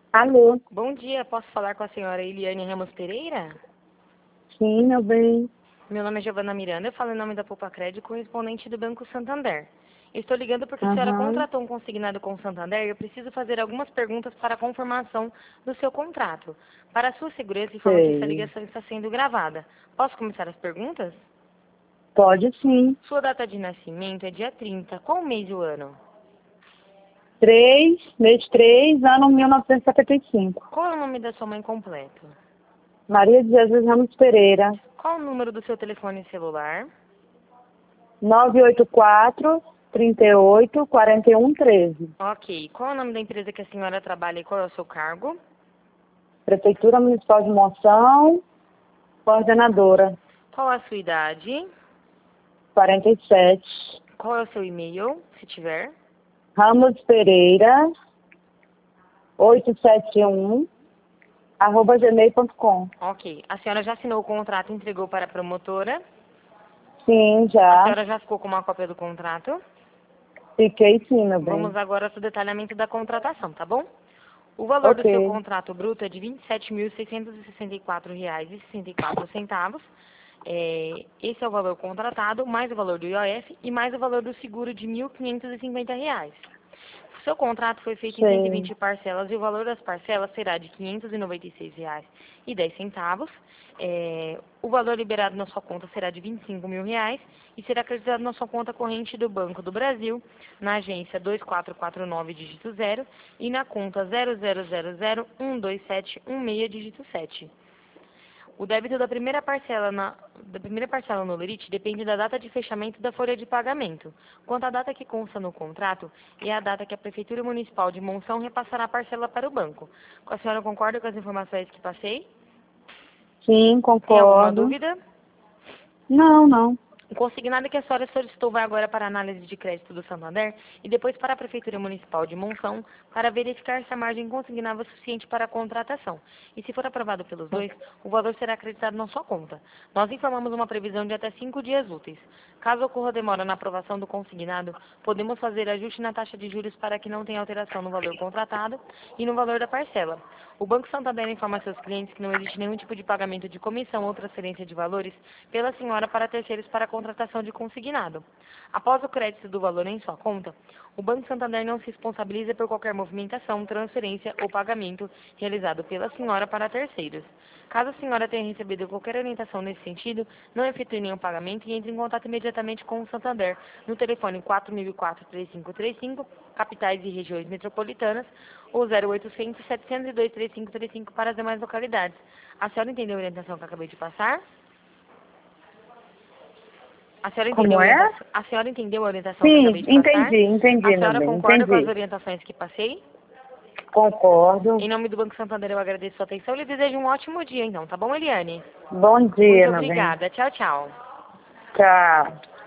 Alô? Bom dia, posso falar com a senhora Eliane Ramos Pereira? Sim, meu bem. Meu nome é Giovana Miranda, eu falo em nome da Poupa Crédito, correspondente do Banco Santander. Eu estou ligando porque a senhora Aham, contratou um consignado com o Santander e eu preciso fazer algumas perguntas para a confirmação do seu contrato. Para a sua segurança, informo que essa sei. ligação está sendo gravada. Posso começar as perguntas? Pode sim. Sua data de nascimento é dia 30. Qual o mês e o ano? 3, ano 1975. Qual é o nome da sua mãe completo? Maria de Jesus Ramos Pereira. Qual o número do seu telefone celular? 984-38-4113. Ok. Qual é o nome da empresa que a senhora trabalha e qual é o seu cargo? Prefeitura Municipal de Monção, coordenadora. Qual a sua idade? 47. Qual é o seu e-mail, se tiver? Ramos Pereira, 871, @gmail.com. Ok. A senhora já assinou o contrato e entregou para a promotora? Sim, A já. senhora já ficou com uma cópia do contrato? Fiquei sim, meu Vamos bem. agora para o detalhamento da contratação, tá bom? O valor do seu Ok. contrato bruto é de R$ 27.664,64. Esse é o valor contratado, mais o valor do IOF e mais o valor do seguro de R$ 1.550. O seu contrato foi feito em Sei. 120 parcelas e o valor das parcelas será de R$ 596,10. O valor liberado na sua conta será de R$ 25 mil e será acreditado na sua conta corrente do Banco do Brasil, na agência 2449 dígito 0 e na conta 00001271 dígito 7. O débito da primeira parcela no Lerite depende da data de fechamento da folha de pagamento. Quanto à data que consta no contrato, é a data que a Prefeitura Municipal de Monção repassará a parcela para o banco. A senhora concorda com as informações que passei? Sim, Tem alguma concordo. dúvida? Não, não. O consignado que a senhora solicitou vai agora para a análise de crédito do Santander e depois para a Prefeitura Municipal de Monção para verificar se a margem consignável é suficiente para a contratação. E se for aprovado pelos dois, o valor será acreditado na sua conta. Nós informamos uma previsão de até 5 dias úteis. Caso ocorra demora na aprovação do consignado, podemos fazer ajuste na taxa de juros para que não tenha alteração no valor contratado e no valor da parcela. O Banco Santander informa seus clientes que não existe nenhum tipo de pagamento de comissão ou transferência de valores pela senhora para terceiros para a contratação de consignado. Após o crédito do valor em sua conta, o Banco Santander não se responsabiliza por qualquer movimentação, transferência ou pagamento realizado pela senhora para terceiros. Caso a senhora tenha recebido qualquer orientação nesse sentido, não efetue nenhum pagamento e entre em contato imediatamente com o Santander no telefone 4004-3535, capitais e regiões metropolitanas, ou 0800 702 3535 para as demais localidades. A senhora entendeu a orientação que eu acabei de passar? Como é? A senhora entendeu a orientação que eu Sim, acabei de passar? A entendi, meu senhora bem, concorda com as entendi. orientações que passei? Concordo. Em nome do Banco Santander, eu agradeço a sua atenção e lhe desejo um ótimo dia, então, tá bom, Eliane? Bom dia, Muito meu bem. obrigada. Tchau, tchau. Tchau.